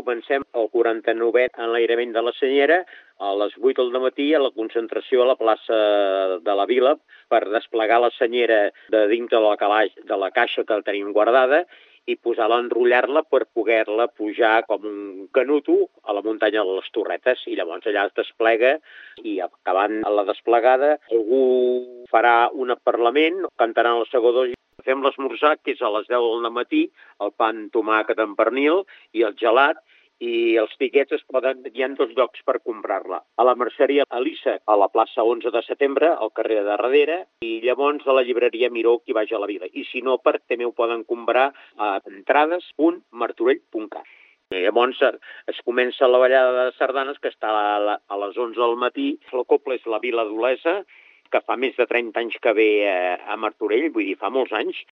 comencem el 49è enlairament de la Senyera a les 8 del matí a la concentració a la plaça de la Vila per desplegar la Senyera de dintre de la caixa que tenim guardada i posar-la, enrotllar-la per poder-la pujar com un canuto a la muntanya de les Torretes. I llavors allà es desplega i acabant la desplegada algú farà un parlament, cantaran els segadors. Fem l'esmorzar, que és a les 10 del matí, el pa amb tomàquet amb pernil i el gelat, i els tiquets hi ha 2 llocs per comprar-la. A la merceria Elisa, a la plaça 11 de setembre, al carrer de darrere, i llavors a la llibreria Miró, qui vagi a la Vila. I si no, també ho poden comprar a entrades.martorell.cat. Llavors es comença la ballada de sardanes, que està a les 11 del matí. La cobla és la Vila d'Olesa, que fa més de 30 anys que ve a Martorell, vull dir, fa molts anys,